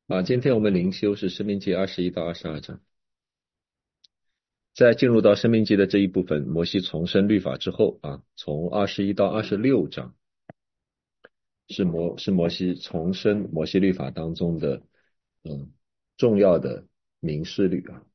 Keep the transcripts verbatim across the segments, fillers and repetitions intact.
啊，今天我们灵修是《申命记》二十一到二十二章。在进入到《申命记》的这一部分，摩西重申律法之后啊，从二十一到二十六章是摩是摩西重申摩西律法当中的嗯重要的民事律啊。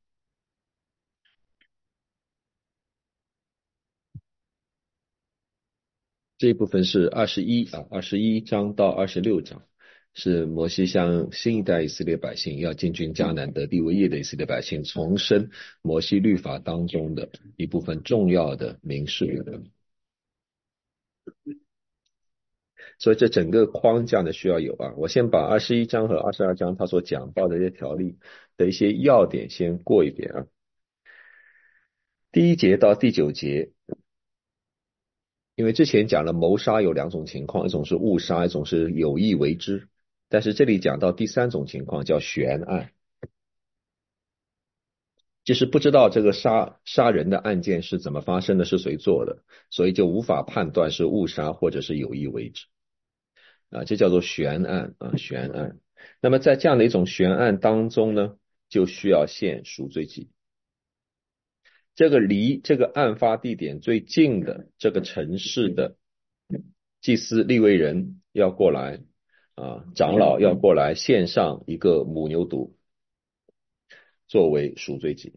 这一部分是二十一啊，二十一章到二十六章，是摩西向新一代以色列百姓要进军迦南得地为业的以色列百姓重申摩西律法当中的一部分重要的民事律。所以这整个框架呢需要有啊，我先把二十一章和二十二章他所讲到的这些条例的一些要点先过一遍啊。第一节到第九节，因为之前讲了谋杀有两种情况，一种是误杀，一种是有意为之，但是这里讲到第三种情况叫悬案，就是不知道这个杀杀人的案件是怎么发生的，是谁做的，所以就无法判断是误杀或者是有意为之。啊，这叫做悬案啊，悬案。那么在这样的一种悬案当中呢，就需要献赎罪祭。这个离这个案发地点最近的这个城市的祭司利未人要过来啊，长老要过来献上一个母牛犊作为赎罪祭。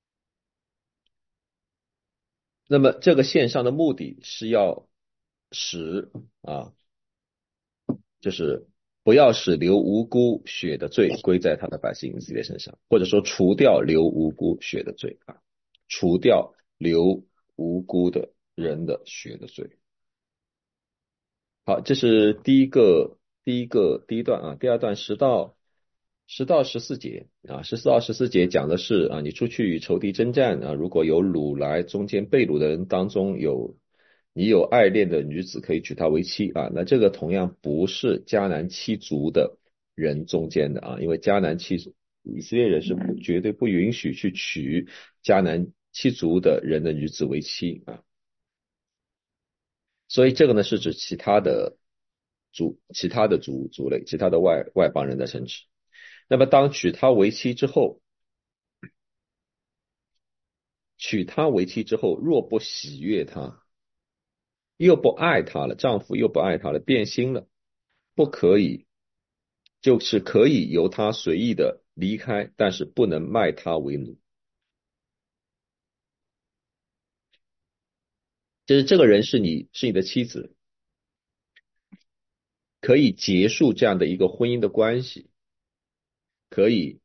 那么这个献上的目的是要使啊就是不要使流无辜血的罪归在他的百姓以色列身上，或者说除掉流无辜血的罪啊，除掉流无辜的人的血的罪。好，这是第一个第一个第一段啊，第二段十到十到十四节啊，十四到十四节讲的是啊，你出去与仇敌征战啊，如果有掳来中间被掳的人当中有你有爱恋的女子，可以娶她为妻啊，那这个同样不是迦南七族的人中间的啊，因为迦南七以色列人是不绝对不允许去娶迦南七族的人的女子为妻啊。所以这个呢是指其他的族、其他的族族类、其他的外外邦人的生殖。那么当娶她为妻之后，娶她为妻之后，若不喜悦她，又不爱她了，丈夫又不爱她了，变心了，不可以，就是可以由她随意的离开，但是不能卖她为奴。就是这个人是你是你的妻子，可以结束这样的一个婚姻的关系，可以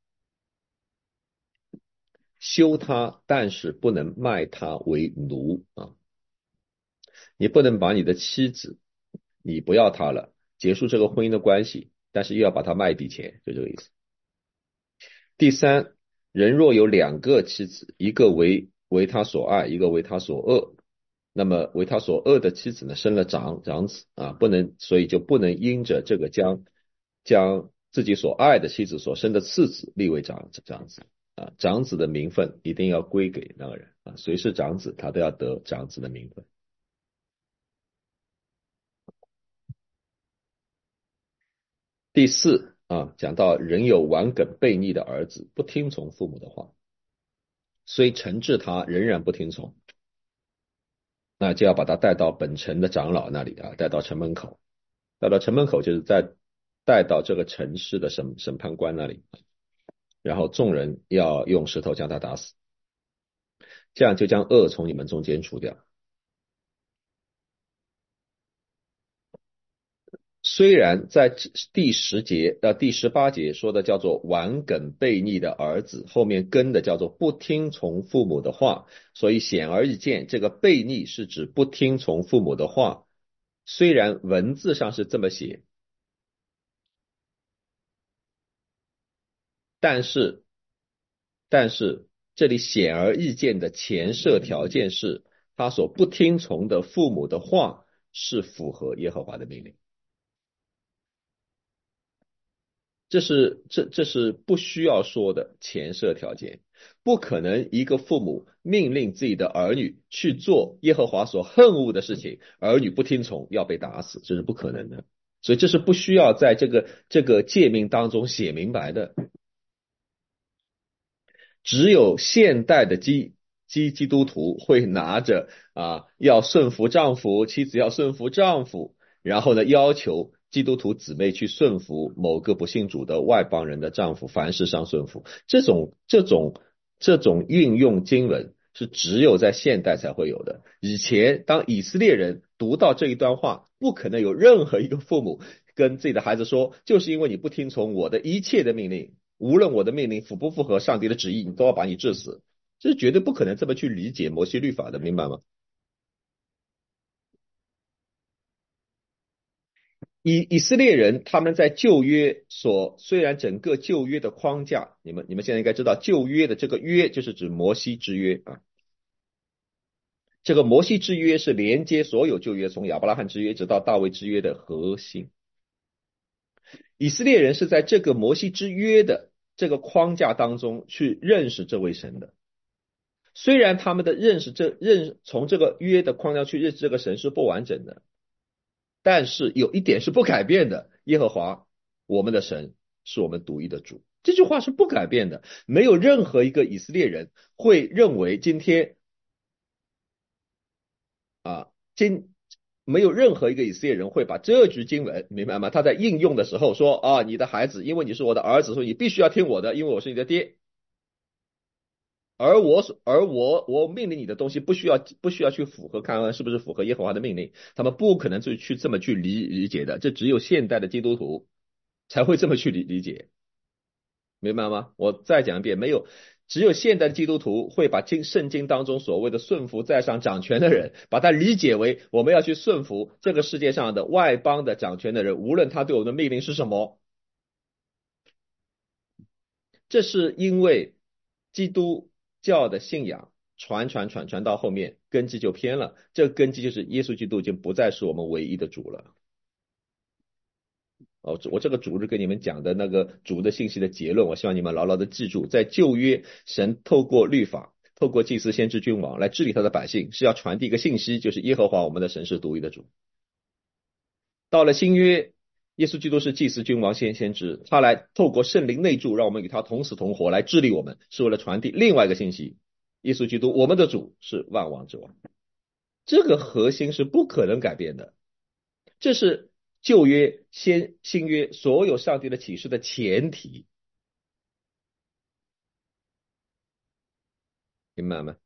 休他，但是不能卖他为奴啊！你不能把你的妻子，你不要她了，结束这个婚姻的关系，但是又要把她卖一笔钱，就这个意思。第三，人若有两个妻子，一个为为他所爱，一个为他所恶，那么为他所恶的妻子呢，生了长长子啊，不能，所以就不能因着这个将将自己所爱的妻子所生的次子立为长长子啊，长子的名分一定要归给那个人啊，谁是长子，他都要得长子的名分。第四啊，讲到人有顽梗悖逆的儿子，不听从父母的话，虽惩治他，仍然不听从。那就要把他带到本城的长老那里啊，带到城门口，带到城门口就是在带到这个城市的审审判官那里，然后众人要用石头将他打死，这样就将恶从你们中间除掉。虽然在第十节到第十八节说的叫做顽梗悖逆的儿子，后面跟的叫做不听从父母的话，所以显而易见，这个悖逆是指不听从父母的话。虽然文字上是这么写，但是但是这里显而易见的前设条件是，他所不听从的父母的话是符合耶和华的命令。这是这这是不需要说的前设条件，不可能一个父母命令自己的儿女去做耶和华所恨恶的事情，儿女不听从要被打死，这是不可能的。 所以这是不需要在这个这个诫命当中写明白的。只有现代的基基基督徒会拿着啊，要顺服丈夫，妻子要顺服丈夫，然后呢，要求基督徒姊妹去顺服某个不信主的外邦人的丈夫，凡事上顺服。这种这种这种运用经文是只有在现代才会有的。以前当以色列人读到这一段话，不可能有任何一个父母跟自己的孩子说，就是因为你不听从我的一切的命令，无论我的命令符不符合上帝的旨意，你都要把你治死。这是绝对不可能这么去理解摩西律法的，明白吗？以以色列人他们在旧约所，虽然整个旧约的框架，你们你们现在应该知道，旧约的这个约就是指摩西之约啊。这个摩西之约是连接所有旧约，从亚伯拉罕之约直到大卫之约的核心。以色列人是在这个摩西之约的这个框架当中去认识这位神的。虽然他们的认识这认从这个约的框架去认识这个神是不完整的，但是有一点是不改变的，耶和华我们的神是我们独一的主。这句话是不改变的，没有任何一个以色列人会认为今天啊，今没有任何一个以色列人会把这句经文，明白吗？他在应用的时候说啊，你的孩子，因为你是我的儿子，所以你必须要听我的，因为我是你的爹。而我所而我我命令你的东西不需要不需要去符合看看是不是符合耶和华的命令，他们不可能去去这么去理理解的，这只有现代的基督徒才会这么去理理解，明白吗？我再讲一遍，没有，只有现代的基督徒会把经圣经当中所谓的顺服在上掌权的人，把它理解为我们要去顺服这个世界上的外邦的掌权的人，无论他对我们的命令是什么。这是因为基督教的信仰传传传传到后面，根基就偏了。这个根基就是耶稣基督已经不再是我们唯一的主了。哦，我这个主是跟你们讲的那个主的信息的结论，我希望你们牢牢的记住，在旧约，神透过律法，透过祭司、先知、君王来治理他的百姓，是要传递一个信息，就是耶和华我们的神是独一的主。到了新约，耶稣基督是祭司、君王、先先知，他来透过圣灵内住，让我们与他同死同活，来治理我们，是为了传递另外一个信息：耶稣基督，我们的主是万王之王。这个核心是不可能改变的，这是旧约、先新约所有上帝的启示的前提，明白吗？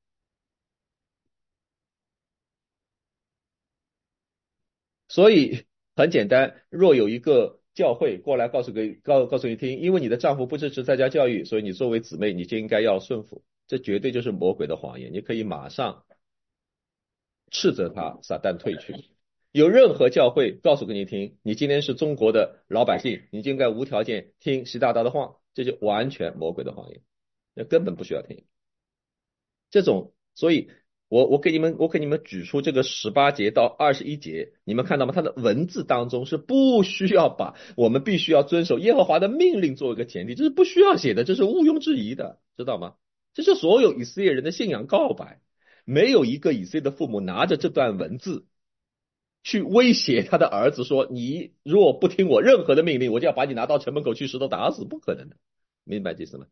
所以很简单，若有一个教会过来告诉给告告诉你听，因为你的丈夫不支持在家教育，所以你作为姊妹你就应该要顺服，这绝对就是魔鬼的谎言。你可以马上斥责他，撒旦退去。有任何教会告诉给你听，你今天是中国的老百姓，你就应该无条件听习大大的话，这就完全魔鬼的谎言，那根本不需要听。这种，所以我我给你们我给你们举出这个十八节到二十一节，你们看到吗？它的文字当中是不需要把我们必须要遵守耶和华的命令作为一个前提，这是不需要写的，这是毋庸置疑的，知道吗？这是所有以色列人的信仰告白，没有一个以色列的父母拿着这段文字去威胁他的儿子说，你如果不听我任何的命令，我就要把你拿到城门口去石头打死，不可能的，明白意思吗？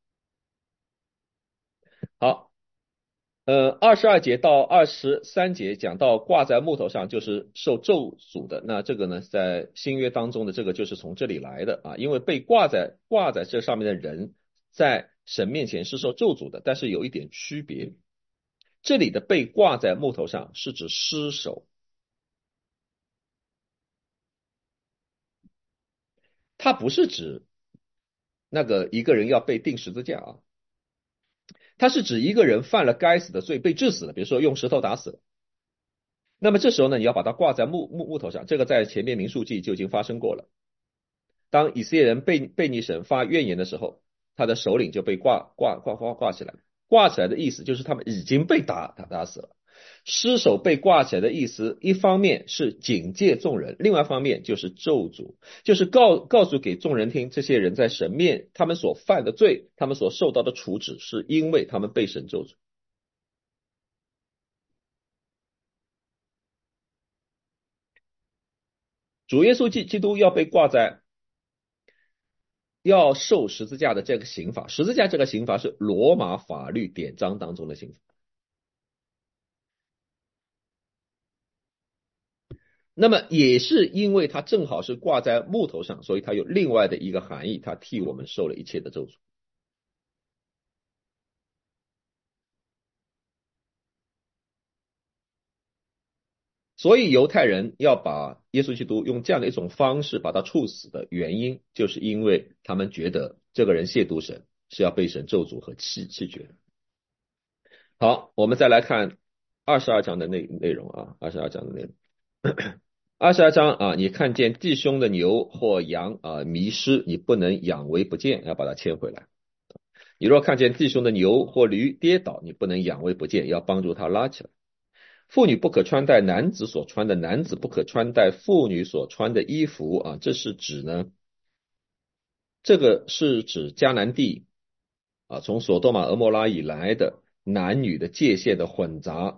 好。呃，二十二节到二十三节讲到挂在木头上就是受咒诅的，那这个呢，在新约当中的这个就是从这里来的啊，因为被挂在挂在这上面的人，在神面前是受咒诅的，但是有一点区别，这里的被挂在木头上是指尸首，它不是指那个一个人要被钉十字架啊，它是指一个人犯了该死的罪被致死了，比如说用石头打死了。那么这时候呢，你要把它挂在木木木头上，这个在前面民数记就已经发生过了。当以色列人被被逆神发怨言的时候，他的首领就被挂挂挂挂挂起来，挂起来的意思就是他们已经被打打打死了。尸首被挂起来的意思，一方面是警戒众人，另外一方面就是咒诅，就是告告诉给众人听，这些人在神面他们所犯的罪，他们所受到的处置，是因为他们被神咒诅。 主耶稣基基督要被挂在要受十字架的这个刑罚，十字架这个刑罚是罗马法律典章当中的刑罚。那么也是因为它正好是挂在木头上，所以它有另外的一个含义，它替我们受了一切的咒诅。所以犹太人要把耶稣基督用这样的一种方式把他处死的原因，就是因为他们觉得这个人亵渎神，是要被神咒诅和弃弃绝的。好，我们再来看二十二章的内内容啊，二十二章的内容。二十二章啊，你看见弟兄的牛或羊啊迷失，你不能养为不见，要把它牵回来。你若看见弟兄的牛或驴跌倒，你不能养为不见，要帮助他拉起来。妇女不可穿戴男子所穿的，男子不可穿戴妇女所穿的衣服啊，这是指呢，这个是指迦南地啊，从索多玛、俄摩拉以来的男女的界限的混杂，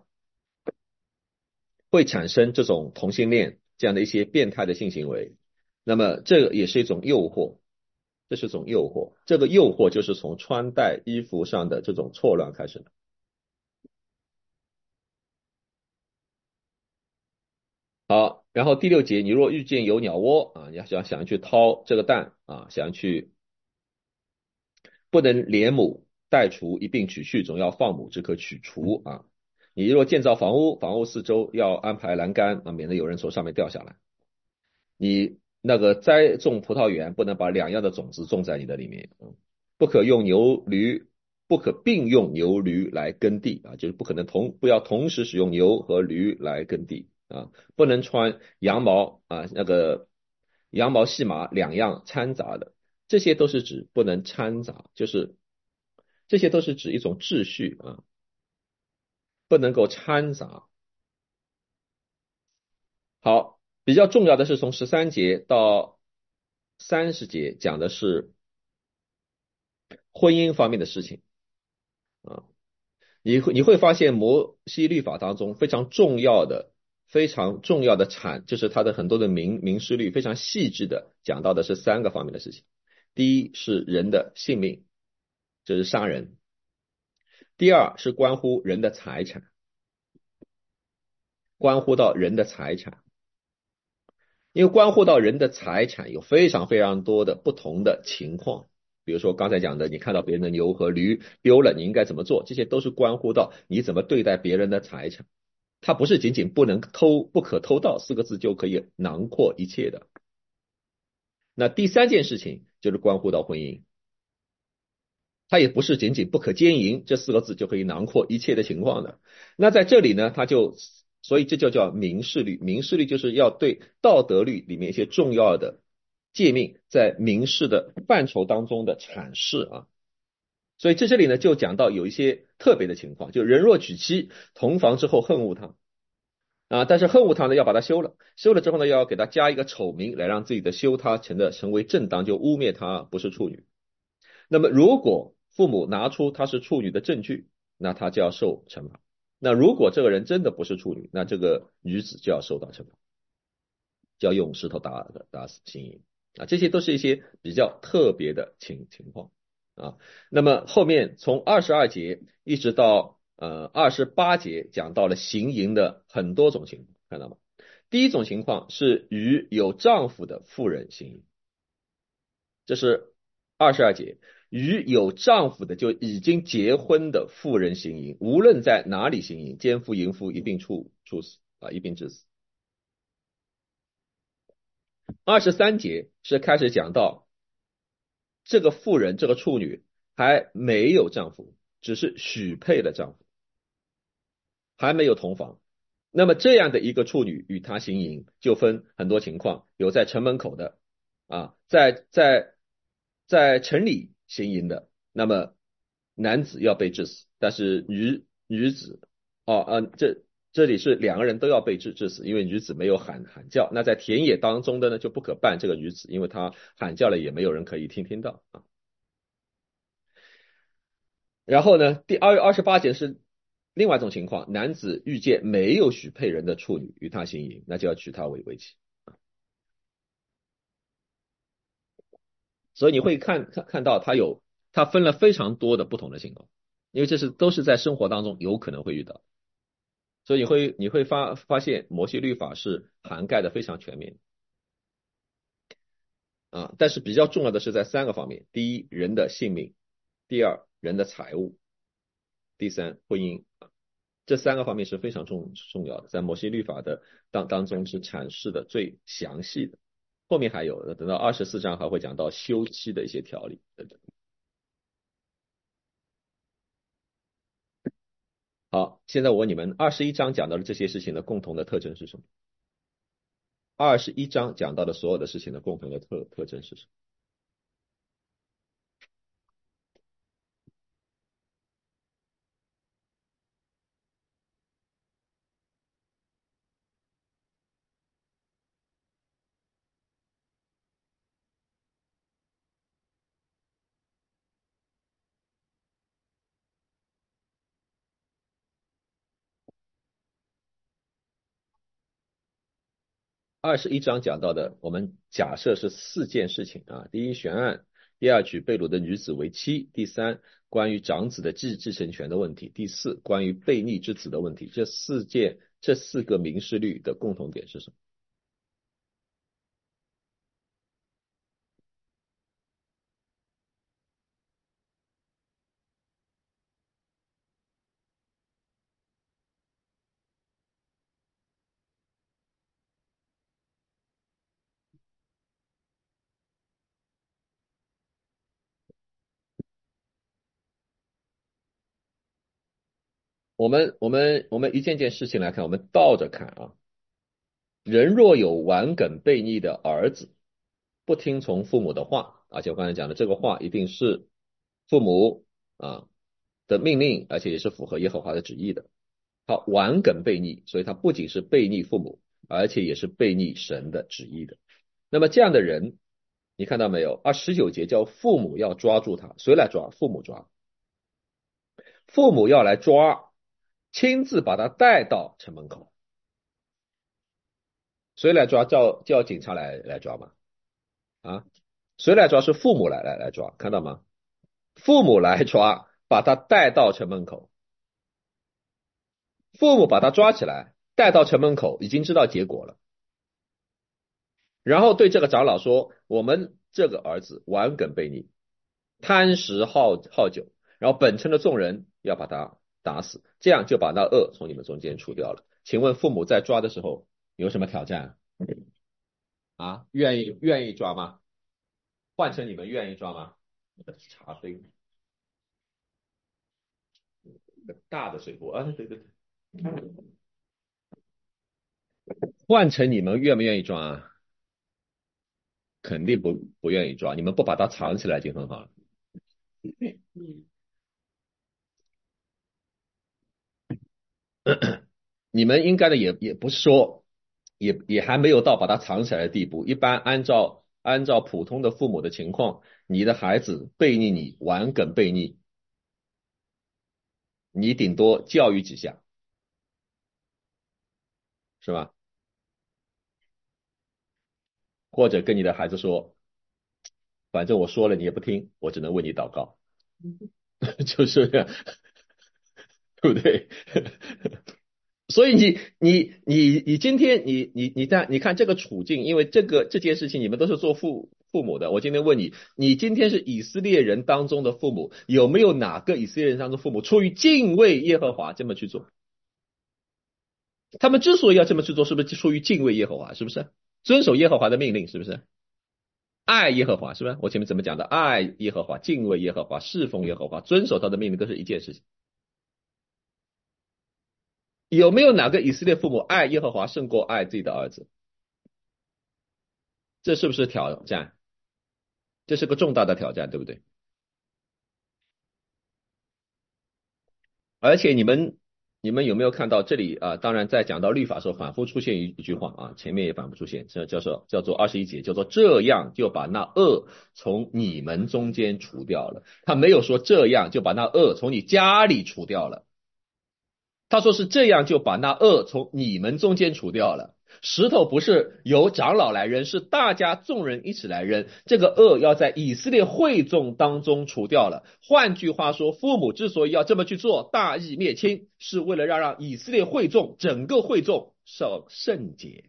会产生这种同性恋这样的一些变态的性行为。那么这个也是一种诱惑，这是一种诱惑。这个诱惑就是从穿戴衣服上的这种错乱开始的。好，然后第六节，你若遇见有鸟窝啊，你要想想要去掏这个蛋啊，想要去，不能连母带雏一并取去，总要放母只可取雏啊。你若建造房屋，房屋四周要安排栏杆啊，免得有人从上面掉下来。你那个栽种葡萄园，不能把两样的种子种在你的里面，嗯，不可用牛驴，不可并用牛驴来耕地啊，就是不可能同不要同时使用牛和驴来耕地啊，不能穿羊毛啊，那个羊毛细麻两样掺杂的，这些都是指不能掺杂，就是这些都是指一种秩序啊，不能够掺杂。好，比较重要的是从十三节到三十节讲的是婚姻方面的事情啊，你会你会发现摩西律法当中非常重要的、非常重要的产，就是它的很多的民民事律非常细致的讲到的是三个方面的事情。第一是人的性命，这是杀人；第二是关乎人的财产，关乎到人的财产。因为关乎到人的财产，有非常非常多的不同的情况。比如说刚才讲的，你看到别人的牛和驴丢了，你应该怎么做？这些都是关乎到你怎么对待别人的财产。它不是仅仅不能偷、不可偷盗四个字就可以囊括一切的。那第三件事情就是关乎到婚姻，它也不是仅仅不可奸淫这四个字就可以囊括一切的情况的。那在这里呢，它就所以这就叫民事律，民事律就是要对道德律里面一些重要的诫命在民事的范畴当中的阐释啊。所以在这里呢就讲到有一些特别的情况，就人若娶妻，同房之后恨恶他啊，但是恨恶他呢要把他休了，休了之后呢要给他加一个丑名，来让自己的休他成的成为正当，就污蔑他不是处女。那么如果父母拿出她是处女的证据，那她就要受惩罚。那如果这个人真的不是处女，那这个女子就要受到惩罚，就要用石头打打死行淫啊，这些都是一些比较特别的情情况啊。那么后面从二十二节一直到呃二十八节讲到了行淫的很多种情况，看到吗？第一种情况是与有丈夫的妇人行淫，这是二十二节，与有丈夫的就已经结婚的妇人行淫，无论在哪里行淫，奸夫淫妇一并处处死啊，一并致死。二十三节是开始讲到这个妇人，这个处女还没有丈夫，只是许配了丈夫，还没有同房。那么这样的一个处女与他行淫，就分很多情况，有在城门口的啊，在在在城里行淫的，那么男子要被致死，但是女女子哦呃这这里是两个人都要被致致死，因为女子没有喊喊叫。那在田野当中的呢，就不可办这个女子，因为她喊叫了也没有人可以听听到啊。然后呢，第二二十八节是另外一种情况，男子遇见没有许配人的处女与他行淫，那就要娶她为为妻。 所以你会看看看到它有它分了非常多的不同的情况，因为这是都是在生活当中有可能会遇到，所以你会你会发发现摩西律法是涵盖的非常全面啊，但是比较重要的是在三个方面：第一，人的性命；第二，人的财物；第三，婚姻。这三个方面是非常重重要的，在摩西律法的当当中是阐释的最详细的。后面还有，等到二十四章还会讲到休妻的一些条例等等。好，现在我问你们，二十一章讲到的这些事情的共同的特征是什么？二十一章讲到的所有的事情的共同的特特征是什么？二十一章讲到的，我们假设是四件事情啊：第一，悬案；第二，娶被掳的女子为妻；第三，关于长子的继继承权的问题；第四，关于悖逆之子的问题。这四件，这四个民事律的共同点是什么？我们我们我们一件件事情来看，我们倒着看啊。人若有顽梗悖逆的儿子，不听从父母的话，而且我刚才讲的这个话一定是父母啊的命令，而且也是符合耶和华的旨意的。好，顽梗悖逆，所以他不仅是悖逆父母，而且也是悖逆神的旨意的。那么这样的人，你看到没有？二十九节叫父母要抓住他，谁来抓？父母抓。父母要来抓，亲自把他带到城门口。谁来抓？叫叫警察来来抓吗？啊，谁来抓？是父母来来来抓，看到吗？父母来抓，把他带到城门口。父母把他抓起来，带到城门口，已经知道结果了。然后对这个长老说：“我们这个儿子顽梗悖逆，贪食好好酒，然后本城的众人要把他打死，这样就把那恶从你们中间除掉了。”请问父母在抓的时候有什么挑战啊？愿意愿意抓吗？换成你们愿意抓吗？茶杯，一个大的水壶啊，对对对，换成你们愿不愿意抓啊？肯定不不愿意抓，你们不把它藏起来就很好了。你们应该的也也不是说，也也还没有到把它藏起来的地步。一般按照按照普通的父母的情况，你的孩子背逆你，顽梗背逆，你顶多教育几下，是吧？或者跟你的孩子说，反正我说了你也不听，我只能为你祷告，就是这样，对不对？所以你你你你今天你你你在你看这个处境，因为这个这件事情你们都是做父父母的，我今天问你，你今天是以色列人当中的父母，有没有哪个以色列人当中父母出于敬畏耶和华这么去做？他们之所以要这么去做，是不是出于敬畏耶和华？是不是遵守耶和华的命令？是不是爱耶和华？是不是我前面怎么讲的？爱耶和华，敬畏耶和华，侍奉耶和华，遵守他的命令，都是一件事情。有没有哪个以色列父母爱耶和华胜过爱自己的儿子？这是不是挑战？这是个重大的挑战，对不对？而且你们你们有没有看到这里啊？当然，在讲到律法的时候，反复出现一一句话啊，前面也反复出现，这叫做叫做二十一节，叫做这样就把那恶从你们中间除掉了。他没有说这样就把那恶从你家里除掉了，他说是这样就把那恶从你们中间除掉了。 石头不是由长老来扔，是大家众人一起来扔。这个恶要在以色列会众当中除掉了。换句话说，父母之所以要这么去做，大义灭亲，是为了让让以色列会众整个会众受圣洁。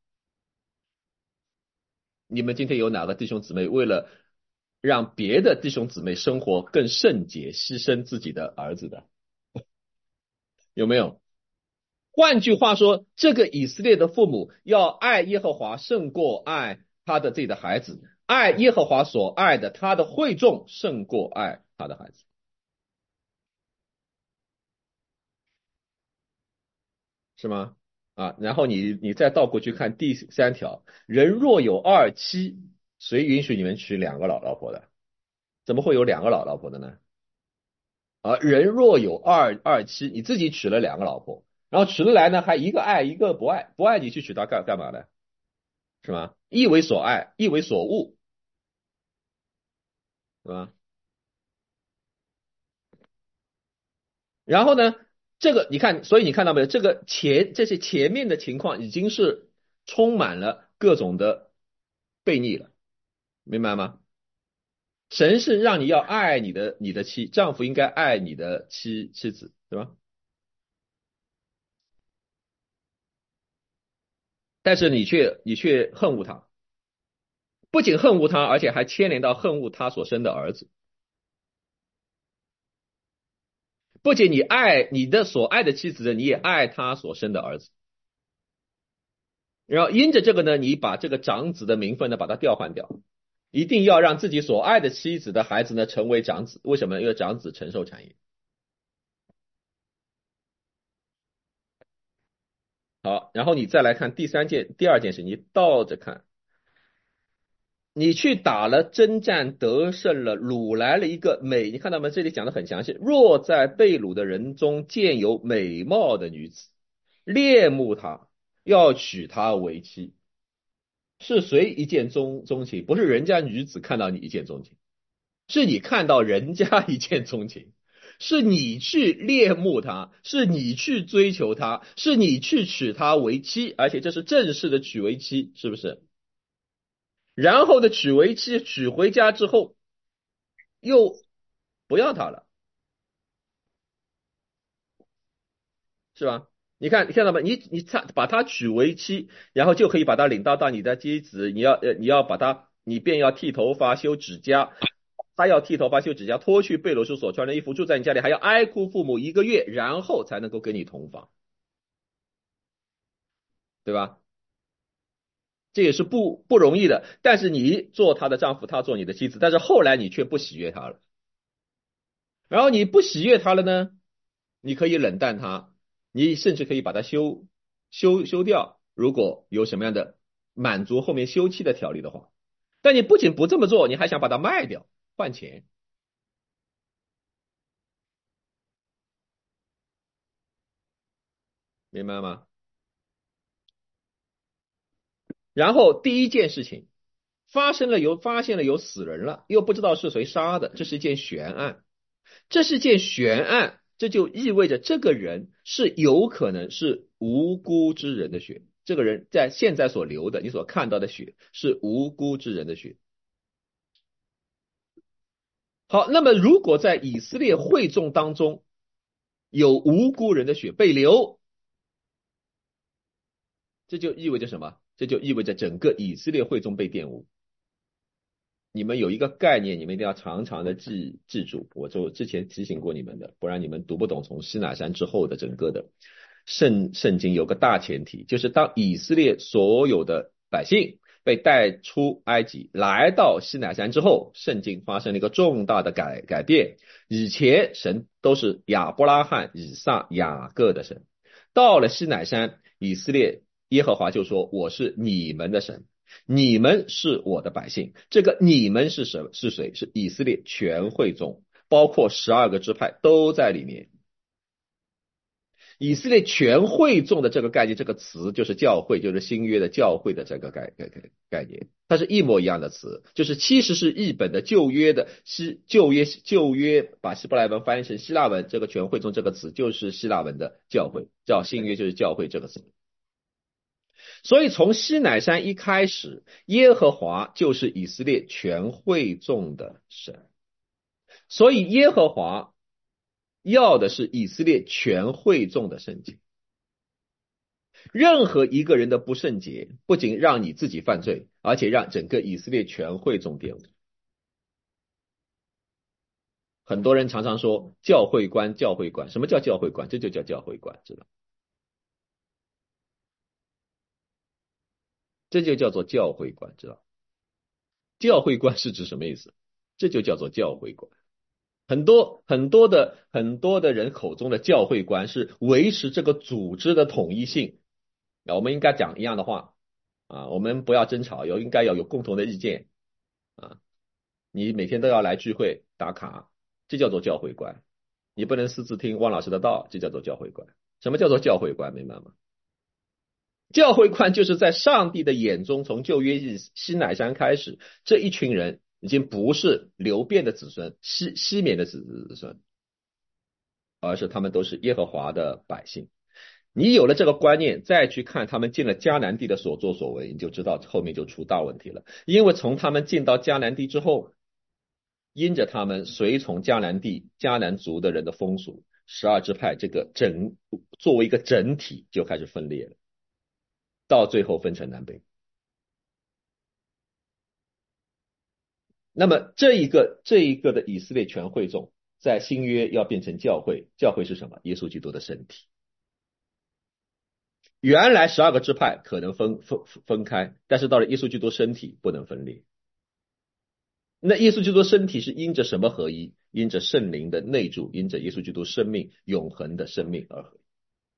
你们今天有哪个弟兄姊妹为了让别的弟兄姊妹生活更圣洁，牺牲自己的儿子的？有没有？换句话说，这个以色列的父母要爱耶和华胜过爱他的自己的孩子，爱耶和华所爱的他的会众胜过爱他的孩子，是吗？啊，然后你你再倒过去看第三条，人若有二妻，谁允许你们娶两个老老婆的？怎么会有两个老老婆的呢？啊，人若有二二妻，你自己娶了两个老婆，然后娶了来呢，还一个爱一个不爱，不爱你去娶她干干嘛呢？是吗？一为所爱，一为所恶，是吧？然后呢，这个你看，所以你看到没有？这个前这些前面的情况已经是充满了各种的悖逆了，明白吗？神是让你要爱你的你的妻，丈夫应该爱你的妻妻子，对吧？但是你却你却恨恶他，不仅恨恶他，而且还牵连到恨恶他所生的儿子。不仅你爱你的所爱的妻子，你也爱他所生的儿子。然后因着这个呢，你把这个长子的名分呢，把它调换掉，一定要让自己所爱的妻子的孩子呢成为长子。为什么？因为长子承受产业。好，然后你再来看第三件、第二件事，你倒着看，你去打了征战得胜了，掳来了一个美，你看到没？这里讲的很详细。若在被掳的人中见有美貌的女子，恋慕她，要娶她为妻。是谁一见钟钟情？不是人家女子看到你一见钟情，是你看到人家一见钟情，是你去恋慕她，是你去追求她，是你去娶她为妻，而且这是正式的娶为妻，是不是？然后的娶为妻，娶回家之后又不要她了，是吧？你看，你看到没？你你他把她娶为妻，然后就可以把她领到到你的妻子，你要呃你要把她，你便要剃头发、修指甲，他要剃头发、修指甲，脱去被掳时所穿的衣服，住在你家里，还要哀哭父母一个月，然后才能够跟你同房，对吧？这也是不不容易的。但是你做他的丈夫，他做你的妻子，但是后来你却不喜悦他了，然后你不喜悦他了呢，你可以冷淡他，你甚至可以把他休休休掉，如果有什么样的满足后面休妻的条例的话。但你不仅不这么做，你还想把它卖掉换钱，明白吗？然后第一件事情发生了有发现了有死人了，又不知道是谁杀的，这是一件悬案，这是件悬案，这就意味着这个人是有可能是无辜之人的血，这个人在现在所流的，你所看到的血是无辜之人的血。好，那么如果在以色列会众当中有无辜人的血被流，这就意味着什么？这就意味着整个以色列会众被玷污。你们有一个概念，你们一定要常常的记记住，我就之前提醒过你们的，不然你们读不懂从西乃山之后的整个的圣圣经有个大前提，就是当以色列所有的百姓被带出埃及，来到西乃山之后，圣经发生了一个重大的改改变。以前神都是亚伯拉罕、以撒、雅各的神，到了西乃山，以色列耶和华就说：“我是你们的神。”你们是我的百姓，这个你们是谁？是谁？是以色列全会众，包括十二个支派都在里面。以色列全会众的这个概念，这个词就是教会，就是新约的教会的这个概概概概念，它是一模一样的词，就是其实是译本的旧约的希旧约旧约把希伯来文翻译成希腊文，这个全会众这个词就是希腊文的教会，叫新约就是教会这个词。 所以从西乃山一开始，耶和华就是以色列全会众的神。所以耶和华要的是以色列全会众的圣洁。任何一个人的不圣洁，不仅让你自己犯罪，而且让整个以色列全会众玷污。很多人常常说教会观，教会观，什么叫教会观？这就叫教会观，知道？这就叫做教会观，知道？教会观是指什么意思？这就叫做教会观。很多很多的很多的人口中的教会观是维持这个组织的统一性。啊，我们应该讲一样的话啊，我们不要争吵，有应该要有共同的意见啊。你每天都要来聚会打卡，这叫做教会观。你不能私自听汪老师的道，这叫做教会观。什么叫做教会观？明白吗？教会观就是在上帝的眼中，从旧约日西乃山开始，这一群人已经不是流变的子孙，西西缅的子孙，而是他们都是耶和华的百姓。你有了这个观念，再去看他们进了迦南地的所作所为，你就知道后面就出大问题了。因为从他们进到迦南地之后，因着他们随从迦南地迦南族的人的风俗，十二支派这个整作为一个整体就开始分裂了，到最后分成南北。那么这一个这一个的以色列全会众，在新约要变成教会，教会是什么？耶稣基督的身体。原来十二个支派可能分分分开，但是到了耶稣基督身体不能分裂。那耶稣基督身体是因着什么合一？因着圣灵的内住，因着耶稣基督生命永恒的生命而合一。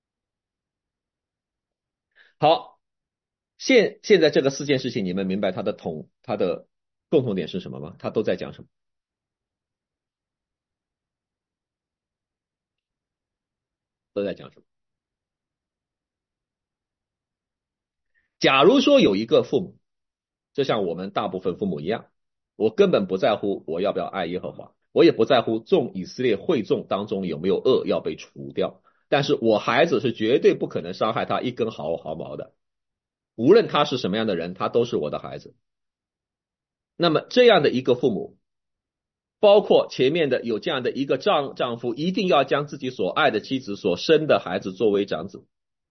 好，现现在这个四件事情，你们明白它的同它的共同点是什么吗？它都在讲什么？都在讲什么？假如说有一个父母，就像我们大部分父母一样，我根本不在乎我要不要爱耶和华，我也不在乎众以色列会众当中有没有恶要被除掉，但是我孩子是绝对不可能伤害他一根毫毫毛的，无论他是什么样的人，他都是我的孩子。那么这样的一个父母，包括前面的有这样的一个丈丈夫，一定要将自己所爱的妻子所生的孩子作为长子。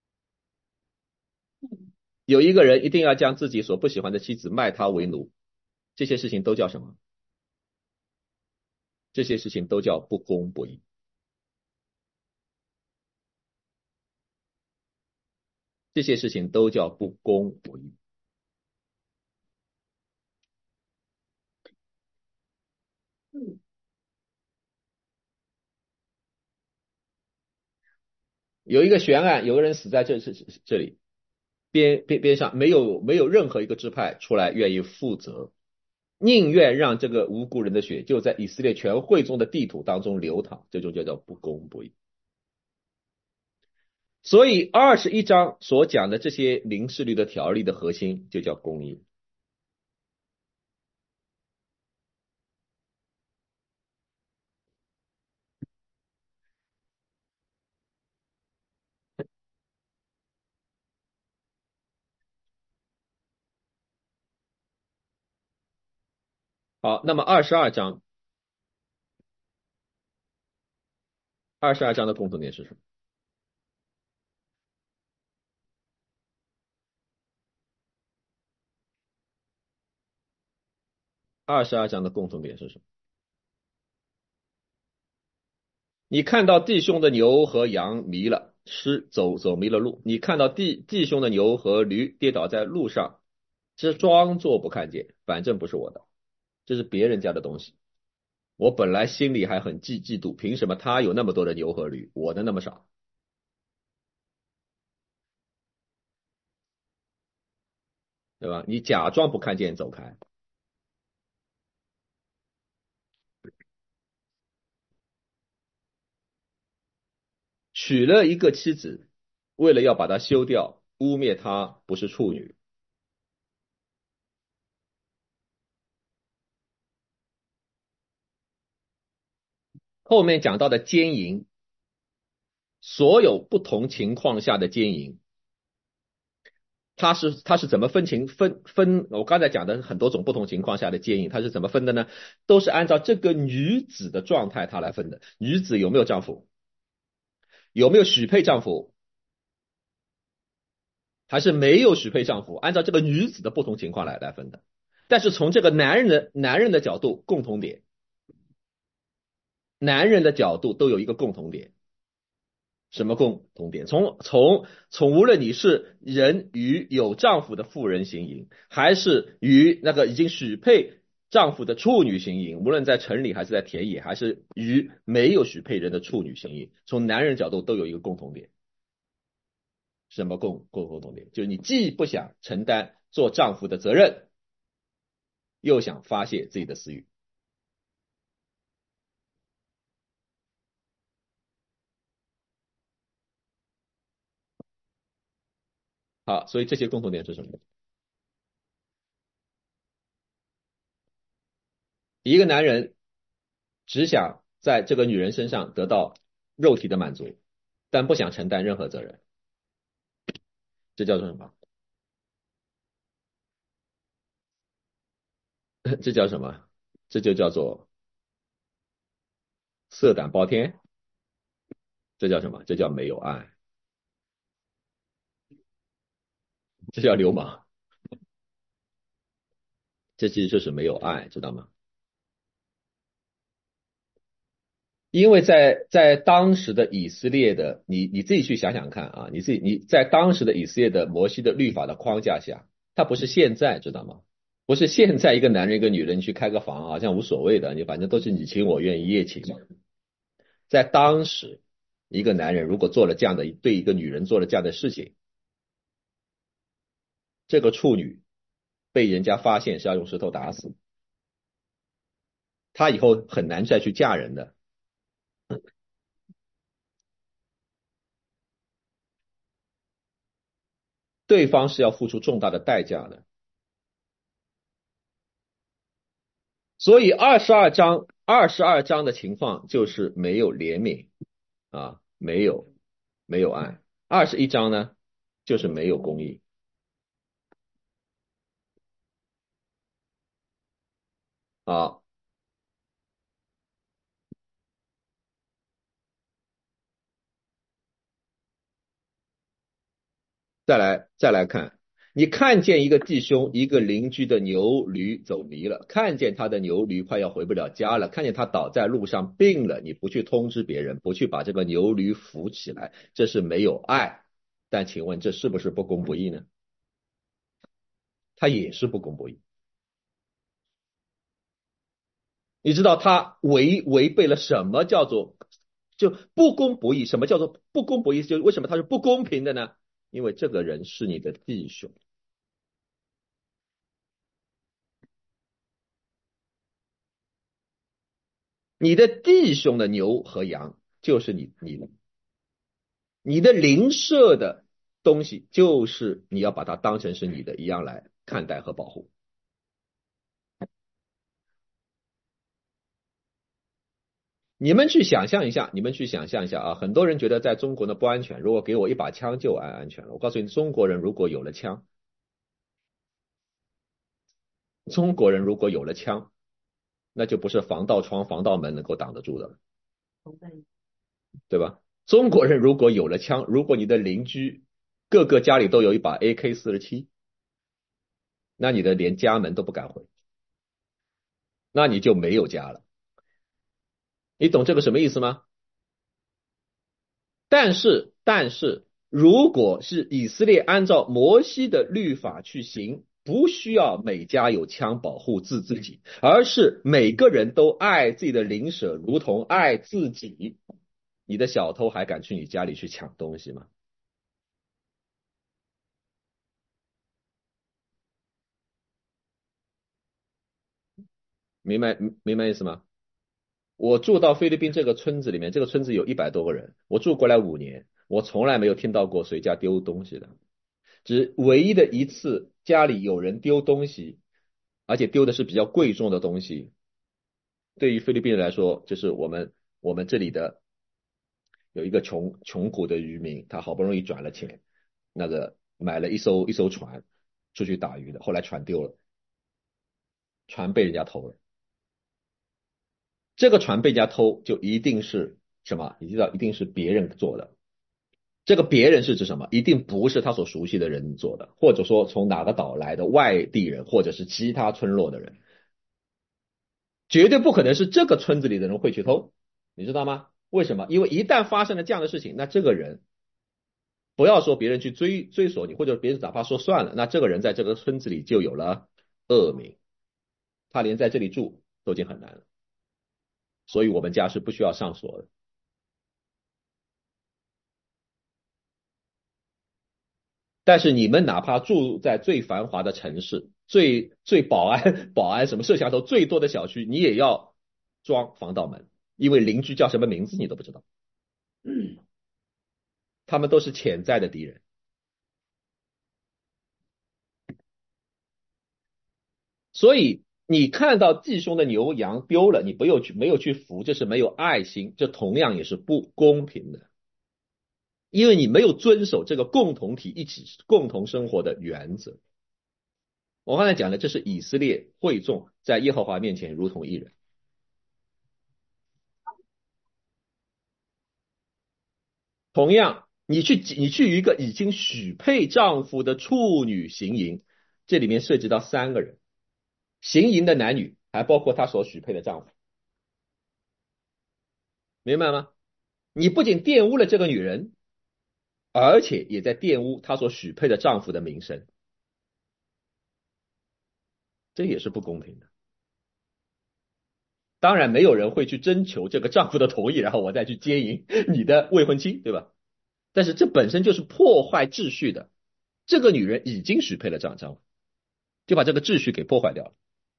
有一个人一定要将自己所不喜欢的妻子卖他为奴，这些事情都叫什么？这些事情都叫不公不义。这些事情都叫不公不义。有一个悬案，有个人死在这这这里边边边上，没有没有任何一个支派出来愿意负责，宁愿让这个无辜人的血就在以色列全会中的地土当中流淌，这就叫做不公不义。所以二十一章所讲的这些民事律的条例的核心就叫公义。好，那么二十二章，二十二章的共同点是什么？二十二章的共同点是什么？你看到弟兄的牛和羊迷了，失走走迷了路。你看到弟弟兄的牛和驴跌倒在路上，这装作不看见，反正不是我的，这是别人家的东西。我本来心里还很嫉嫉妒，凭什么他有那么多的牛和驴，我的那么少，对吧？你假装不看见，走开。娶了一个妻子，为了要把她休掉，污蔑她不是处女。后面讲到的奸淫，所有不同情况下的奸淫， 他是他是怎么分情分分？我刚才讲的很多种不同情况下的建议，他是怎么分的呢？都是按照这个女子的状态他来分的。女子有没有丈夫？有没有许配丈夫？还是没有许配丈夫？按照这个女子的不同情况来来分的。但是从这个男人的男人的角度，共同点，男人的角度都有一个共同点。什么共同点？从从从无论你是人与有丈夫的妇人行淫，还是与那个已经许配丈夫的处女行淫，无论在城里还是在田野，还是与没有许配人的处女行淫，从男人角度都有一个共同点。什么共共共同点？就是你既不想承担做丈夫的责任，又想发泄自己的私欲。好，所以这些共同点是什么？一个男人只想在这个女人身上得到肉体的满足，但不想承担任何责任，这叫做什么？这叫什么？这就叫做色胆包天，这叫什么？这叫没有爱，这叫流氓，这其实就是没有爱，知道吗？因为在在当时的以色列的你你自己去想想看啊，你自己你在当时的以色列的摩西的律法的框架下，它不是现在，知道吗？不是现在一个男人一个女人去开个房好像无所谓的，你反正都是你情我愿一夜情。在当时，一个男人如果做了这样的对一个女人做了这样的事情，这个处女被人家发现是要用石头打死，她以后很难再去嫁人的，对方是要付出重大的代价的。所以二十二章二十二章的情况就是没有怜悯啊，没有没有爱。二十一章呢，就是没有公义啊。再来再来看，你看见一个弟兄一个邻居的牛驴走迷了，看见他的牛驴快要回不了家了，看见他倒在路上病了，你不去通知别人，不去把这个牛驴扶起来，这是没有爱。但请问这是不是不公不义呢？他也是不公不义。你知道他违违背了什么叫做就不公不义？什么叫做不公不义？就是为什么他是不公平的呢？因为这个人是你的弟兄，你的弟兄的牛和羊就是你你的，你的邻舍的东西就是你要把它当成是你的一样来看待和保护。你们去想象一下，你们去想象一下啊！很多人觉得在中国呢不安全，如果给我一把枪就安安全了。我告诉你，中国人如果有了枪，中国人如果有了枪，那就不是防盗窗、防盗门能够挡得住的了，对吧？中国人如果有了枪，如果你的邻居个个家里都有一把 A K 四十七，那你的连家门都不敢回，那你就没有家了。你懂这个什么意思吗？但是，但是，如果是以色列按照摩西的律法去行，不需要每家有枪保护自自己，而是每个人都爱自己的邻舍如同爱自己。你的小偷还敢去你家里去抢东西吗？明白明白意思吗？我住到菲律宾这个村子里面，这个村子有一百多个人，我住过来五年，我从来没有听到过谁家丢东西的。只唯一的一次家里有人丢东西，而且丢的是比较贵重的东西，对于菲律宾人来说，就是我们我们这里的有一个穷穷苦的渔民，他好不容易转了钱，那个买了一艘一艘船出去打鱼的，后来船丢了，船被人家偷了。这个船被人家偷，就一定是什么？你知道，一定是别人做的。这个别人是指什么？一定不是他所熟悉的人做的，或者说从哪个岛来的外地人，或者是其他村落的人，绝对不可能是这个村子里的人会去偷，你知道吗？为什么？因为一旦发生了这样的事情，那这个人不要说别人去追追索你，或者别人哪怕说算了，那这个人在这个村子里就有了恶名，他连在这里住都已经很难了。所以我们家是不需要上锁的。但是你们哪怕住在最繁华的城市，最最保安保安什么摄像头最多的小区，你也要装防盗门，因为邻居叫什么名字你都不知道，他们都是潜在的敌人。所以你看到弟兄的牛羊丢了，你不有去没有去扶，这是没有爱心，这同样也是不公平的，因为你没有遵守这个共同体一起共同生活的原则。我刚才讲的，这是以色列会众在耶和华面前如同一人。同样，你去你去与一个已经许配丈夫的处女行淫，这里面涉及到三个人，行淫的男女还包括她所许配的丈夫，明白吗？你不仅玷污了这个女人，而且也在玷污她所许配的丈夫的名声，这也是不公平的。当然，没有人会去征求这个丈夫的同意，然后我再去接引你的未婚妻，对吧？但是这本身就是破坏秩序的。这个女人已经许配了这样丈夫，就把这个秩序给破坏掉了。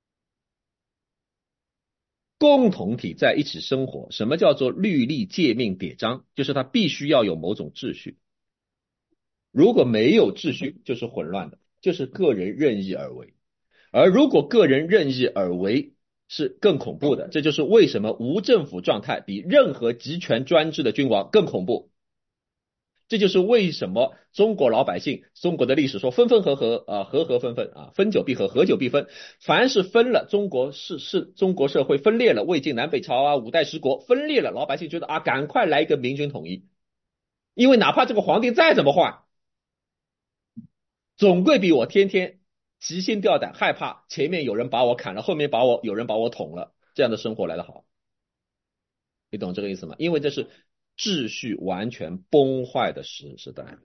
共同体在一起生活，什么叫做律例诫命典章？就是它必须要有某种秩序，如果没有秩序，就是混乱的，就是个人任意而为。而如果个人任意而为，是更恐怖的。这就是为什么无政府状态比任何集权专制的君王更恐怖。这就是为什么中国老百姓，中国的历史说分分合合啊，合合分分啊，分久必合，合久必分。凡是分了，中国是是中国社会分裂了，魏晋南北朝啊，五代十国分裂了，老百姓觉得啊，赶快来一个民军统一，因为哪怕这个皇帝再怎么换，总归比我天天提心吊胆，害怕前面有人把我砍了，后面把我有人把我捅了，这样的生活来得好。你懂这个意思吗？因为这是秩序完全崩坏的时时代。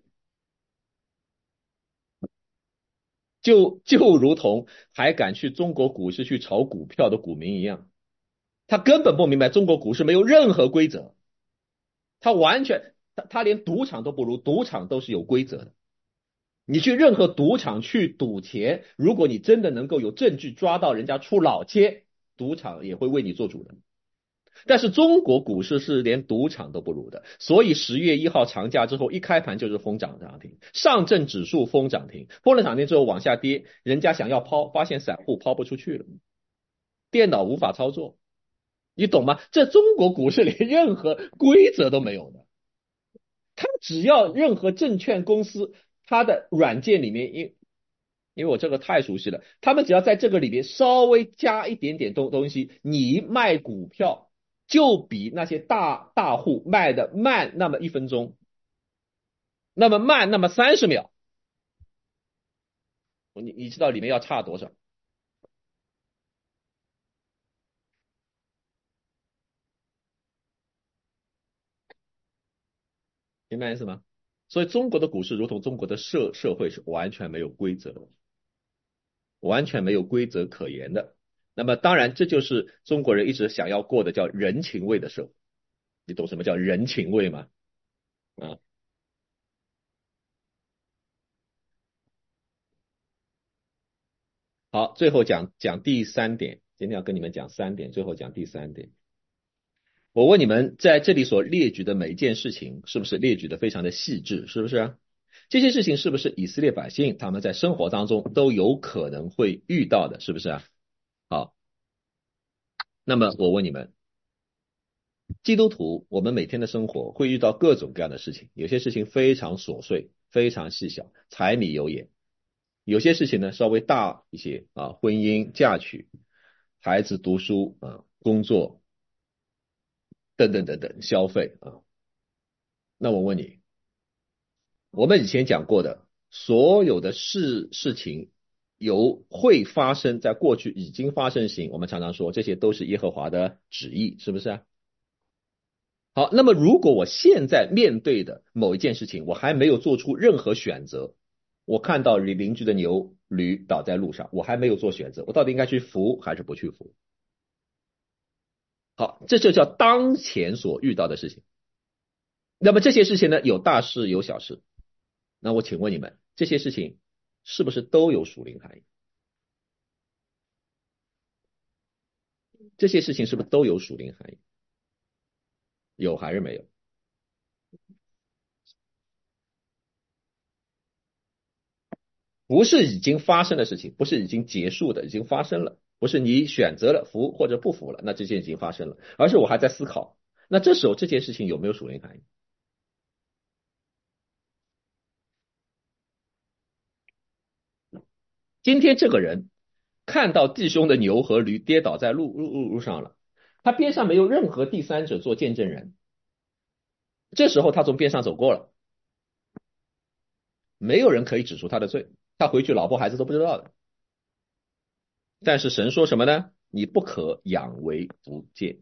就就如同还敢去中国股市去炒股票的股民一样，他根本不明白中国股市没有任何规则，他完全他他连赌场都不如，赌场都是有规则的。你去任何赌场去赌钱，如果你真的能够有证据抓到人家出老千，赌场也会为你做主的。但是中国股市是连赌场都不如的，所以十月一号长假之后一开盘就是疯涨涨停，上证指数疯涨停，疯了涨停之后往下跌，人家想要抛，发现散户抛不出去了，电脑无法操作，你懂吗？这中国股市连任何规则都没有的，它只要任何证券公司它的软件里面，因因为我这个太熟悉了，他们只要在这个里面稍微加一点点东东西，你卖股票就比那些大大户卖的慢那么一分钟，那么慢那么三十秒，你你知道里面要差多少？明白意思吗？所以中国的股市如同中国的社社会是完全没有规则的，完全没有规则可言的。那么当然，这就是中国人一直想要过的叫人情味的社会。你懂什么叫人情味吗？啊，好，最后讲讲第三点，今天要跟你们讲三点，最后讲第三点。我问你们，在这里所列举的每一件事情，是不是列举的非常的细致？是不是啊？这些事情是不是以色列百姓他们在生活当中都有可能会遇到的？是不是啊？好，那么我问你们，基督徒我们每天的生活会遇到各种各样的事情，有些事情非常琐碎， 非常细小，柴米油盐。有些事情呢稍微大一些啊，婚姻、嫁娶、孩子读书啊、工作等等等等，消费啊。那我问你，我们以前讲过的所有的事事情由会发生，在过去已经发生型，我们常常说这些都是耶和华的旨意，是不是啊？好，那么如果我现在面对的某一件事情，我还没有做出任何选择，我看到邻邻居的牛驴倒在路上，我还没有做选择，我到底应该去扶还是不去扶？好，这就叫当前所遇到的事情。那么这些事情呢，有大事有小事。那我请问你们，这些事情是不是都有属灵含义？这些事情是不是都有属灵含义？有还是没有？不是已经发生的事情，不是已经结束的，已经发生了，不是你选择了服或者不服了，那这件已经发生了，而是我还在思考，那这时候这件事情有没有属灵含义？今天这个人看到弟兄的牛和驴跌倒在路路路路上了，他边上没有任何第三者做见证人，这时候他从边上走过了，没有人可以指出他的罪，他回去老婆孩子都不知道的。但是神说什么呢？你不可佯为不见。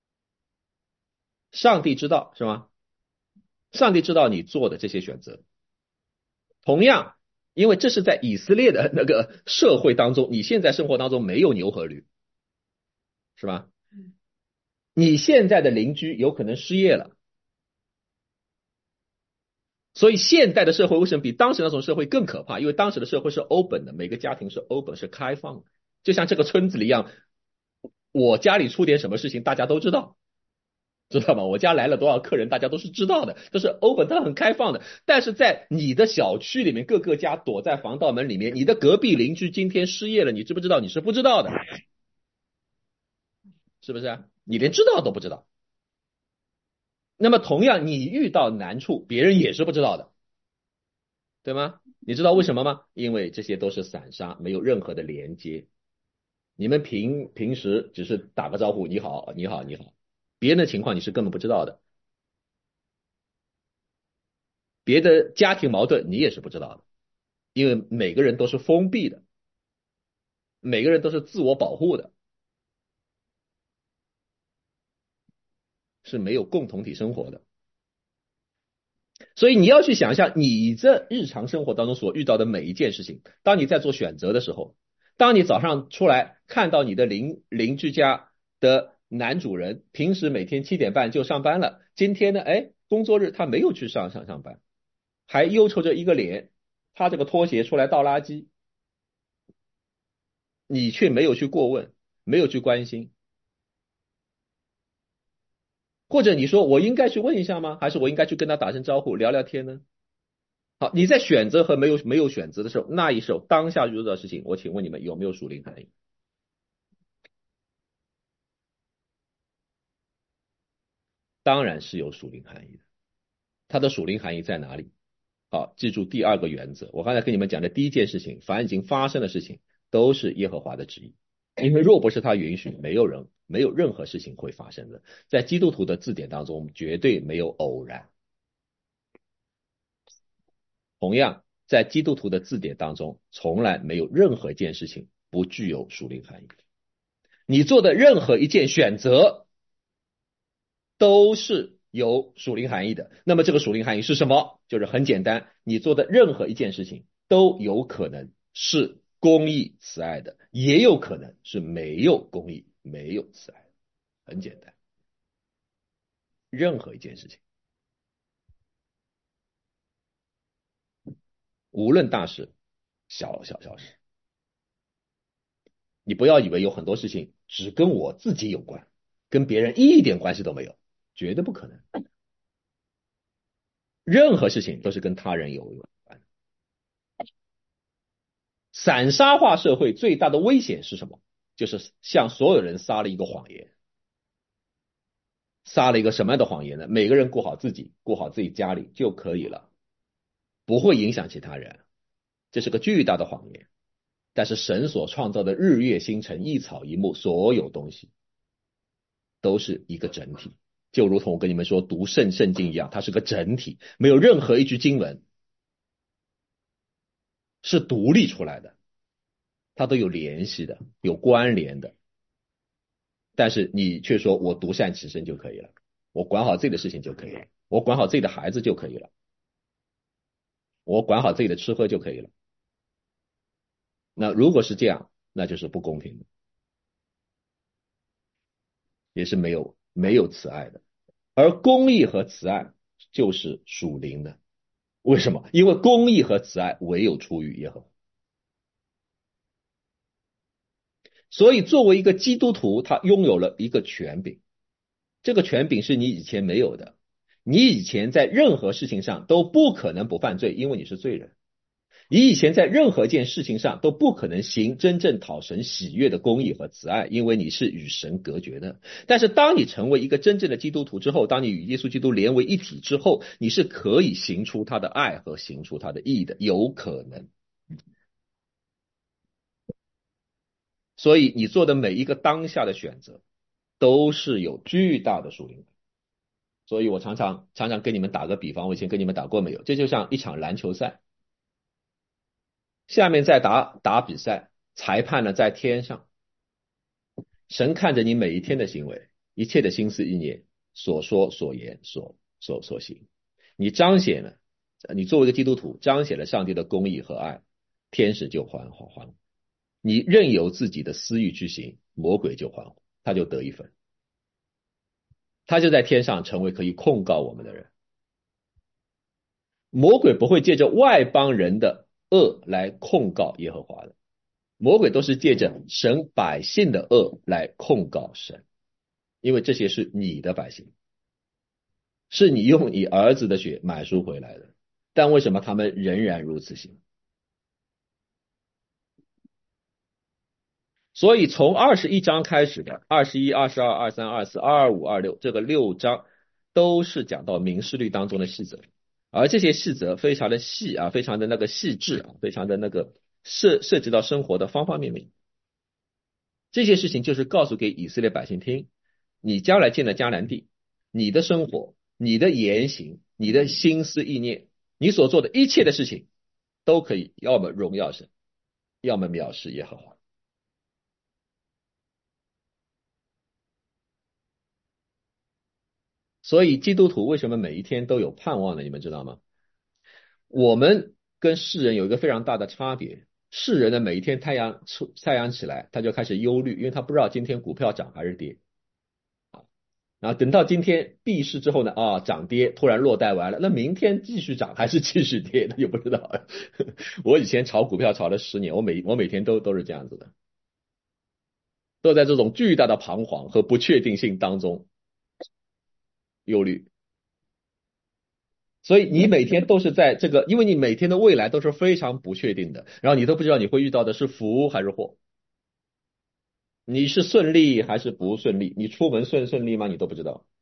上帝知道是吗？上帝知道你做的这些选择。同样，因为这是在以色列的那个社会当中，你现在生活当中没有牛和驴，是吧？你现在的邻居有可能失业了，所以现代的社会为什么比当时那种社会更可怕？因为当时的社会是 open 的，每个家庭是 open 是开放的，就像这个村子里一样，我家里出点什么事情，大家都知道。知道吗？我家来了多少客人，大家都是知道的，都是 open，它很开放的。但是在你的小区里面，各个家躲在防盗门里面，你的隔壁邻居今天失业了，你知不知道？你是不知道的，是不是啊？你连知道都不知道。那么同样，你遇到难处，别人也是不知道的，对吗？你知道为什么吗？因为这些都是散沙，没有任何的连接。你们平平时只是打个招呼，你好，你好，你好，别人的情况你是根本不知道的，别的家庭矛盾你也是不知道的。因为每个人都是封闭的，每个人都是自我保护的，是没有共同体生活的。所以你要去想一下，你这日常生活当中所遇到的每一件事情，当你在做选择的时候，当你早上出来看到你的邻邻居家的男主人，平时每天七点半就上班了，今天呢，哎，工作日他没有去上上上班，还忧愁着一个脸，他这个拖鞋出来倒垃圾，你却没有去过问，没有去关心。或者你说我应该去问一下吗？还是我应该去跟他打声招呼聊聊天呢？好，你在选择和没有没有选择的时候，那一时候当下遇到的事情，我请问你们有没有属灵含义？当然是有属灵含义的。它的属灵含义在哪里？好，记住第二个原则。我刚才跟你们讲的第一件事情，凡已经发生的事情，都是耶和华的旨意。因为若不是他允许，没有人没有任何事情会发生的。在基督徒的字典当中，绝对没有偶然。同样，在基督徒的字典当中，从来没有任何一件事情不具有属灵含义。你做的任何一件选择都是有属灵含义的。那么这个属灵含义是什么？就是很简单，你做的任何一件事情都有可能是公义慈爱的，也有可能是没有公义、没有慈爱的。很简单，任何一件事情，无论大事、小小小事，你不要以为有很多事情只跟我自己有关，跟别人一点关系都没有，绝对不可能。任何事情都是跟他人有关。散沙化社会最大的危险是什么？就是向所有人撒了一个谎言。撒了一个什么样的谎言呢？每个人过好自己，过好自己家里就可以了， 不会影响其他人，这是个巨大的谎言。但是神所创造的日月星辰一草一木，所有东西都是一个整体，就如同我跟你们说读圣圣经一样，它是个整体，没有任何一句经文是独立出来的，它都有联系的，有关联的。但是你却说我独善其身就可以了，我管好自己的事情就可以了，我管好自己的孩子就可以了，我管好自己的吃喝就可以了。那如果是这样，那就是不公平的，也是没有没有慈爱的。而公义和慈爱就是属灵的。为什么？因为公义和慈爱唯有出于耶和华。所以作为一个基督徒，他拥有了一个权柄，这个权柄是你以前没有的。你以前在任何事情上都不可能不犯罪，因为你是罪人。你以前在任何件事情上都不可能行真正讨神喜悦的公义和慈爱，因为你是与神隔绝的。但是当你成为一个真正的基督徒之后，当你与耶稣基督连为一体之后，你是可以行出他的爱和行出他的义的，有可能。所以你做的每一个当下的选择都是有巨大的属灵的。所以我常常常常跟你们打个比方，我以前跟你们打过没有？这就像一场篮球赛，下面在打打比赛，裁判呢在天上，神看着你每一天的行为，一切的心思意念，所说所言所所所行，你彰显了，你作为一个基督徒彰显了上帝的公义和爱，天使就还还还，你任由自己的私欲去行，魔鬼就还，他就得一分，他就在天上成为可以控告我们的人。魔鬼不会借着外邦人的恶来控告耶和华的，魔鬼都是借着神百姓的恶来控告神，因为这些是你的百姓，是你用你儿子的血买赎回来的，但为什么他们仍然如此行？所以从二十一章开始的二十一、二十二、二十三、二十四、二十五、二十六这个六章都是讲到民事律当中的细则，而这些细则非常的细啊，非常的那个细致啊，非常的那个涉涉及到生活的方方面面。这些事情就是告诉给以色列百姓听，你将来进了迦南地，你的生活、你的言行、你的心思意念，你所做的一切的事情，都可以要么荣耀神，要么藐视耶和华。所以基督徒为什么每一天都有盼望呢？你们知道吗？我们跟世人有一个非常大的差别，世人的每一天太阳出太阳起来，他就开始忧虑，因为他不知道今天股票涨还是跌。然后等到今天闭市之后呢，啊，涨跌突然落袋完了，那明天继续涨还是继续跌，那就不知道了。我以前炒股票炒了十年，我每我每天都都是这样子的，都在这种巨大的彷徨和不确定性当中忧虑。所以你每天都是在这个，因为你每天的未来都是非常不确定的，然后你都不知道你会遇到的是福还是祸，你是顺利还是不顺利，你出门顺顺利吗？你都不知道。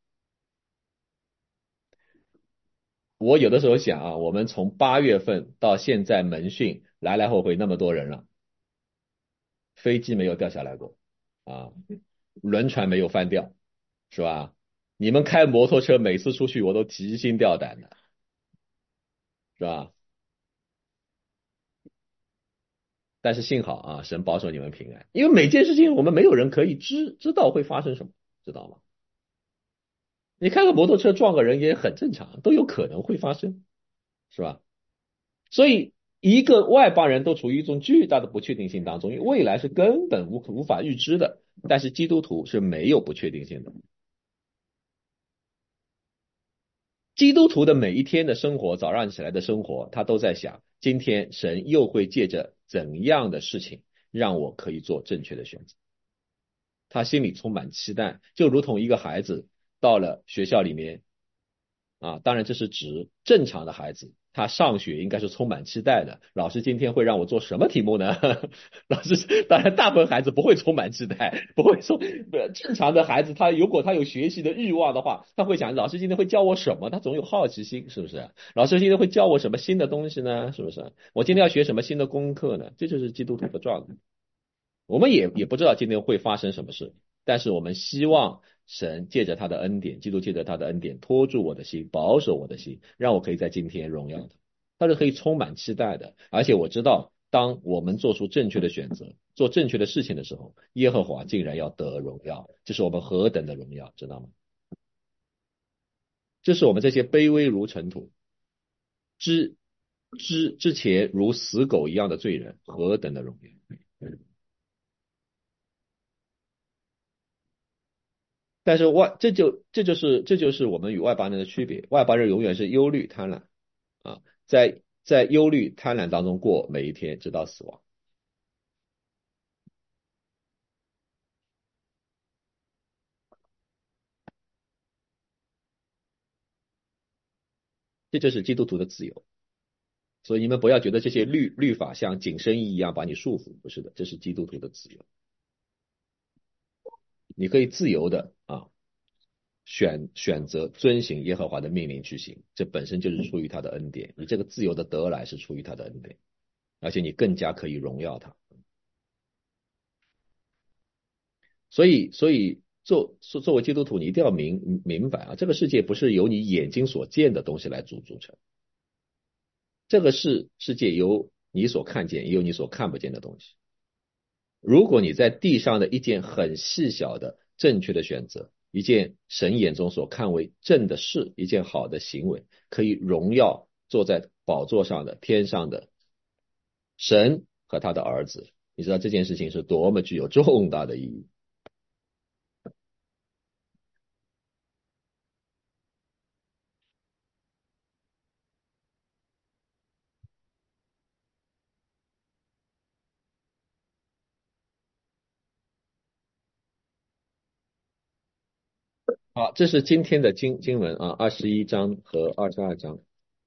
我有的时候想啊，我们从八月份到现在门训来来回回那么多人了，飞机没有掉下来过啊，轮船没有翻掉，是吧？你们开摩托车每次出去我都提心吊胆的，是吧？但是幸好啊，神保守你们平安，因为每件事情我们没有人可以知知道会发生什么，知道吗？你开个摩托车撞个人也很正常，都有可能会发生，是吧？所以一个外邦人都处于一种巨大的不确定性当中，因为未来是根本无无法预知的。但是基督徒是没有不确定性的。基督徒的每一天的生活，早上起来的生活，他都在想，今天神又会借着怎样的事情让我可以做正确的选择。他心里充满期待，就如同一个孩子到了学校里面啊，当然这是指正常的孩子， 他上学应该是充满期待的。老师今天会让我做什么题目呢？老师，当然大部分孩子不会充满期待，不会说正常的孩子，他如果他有学习的欲望的话，他会想老师今天会教我什么？他总有好奇心，是不是？老师今天会教我什么新的东西呢？是不是？我今天要学什么新的功课呢？这就是基督徒的状态。我们也也不知道今天会发生什么事，但是我们希望神借着他的恩典，基督借着他的恩典托住我的心，保守我的心，让我可以在今天荣耀他。他是可以充满期待的，而且我知道，当我们做出正确的选择，做正确的事情的时候，耶和华竟然要得荣耀，这是我们何等的荣耀，知道吗？这是我们这些卑微如尘土、之之之前如死狗一样的罪人何等的荣耀。但是外这就这就是这就是我们与外邦人的区别，外邦人永远是忧虑贪婪啊，在在忧虑贪婪当中过每一天，直到死亡。这就是基督徒的自由。所以你们不要觉得这些律律法像紧身衣一样把你束缚，不是的，这是基督徒的自由。你可以自由的啊选选择遵行耶和华的命令去行，这本身就是出于他的恩典。你这个自由的得来是出于他的恩典，而且你更加可以荣耀他。所以，所以作作作为基督徒，你一定要明明白啊，这个世界不是由你眼睛所见的东西来组组成，这个是世界由你所看见，也有你所看不见的东西。如果你在地上的一件很细小的正确的选择，一件神眼中所看为正的事，一件好的行为，可以荣耀坐在宝座上的天上的神和他的儿子。你知道这件事情是多么具有重大的意义。好，这是今天的经经文啊，二十一章和二十二章，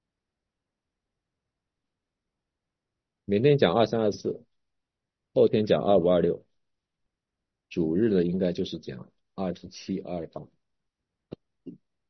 明天讲二三二四，后天讲二五二六，主日的应该就是讲二十七、二十八。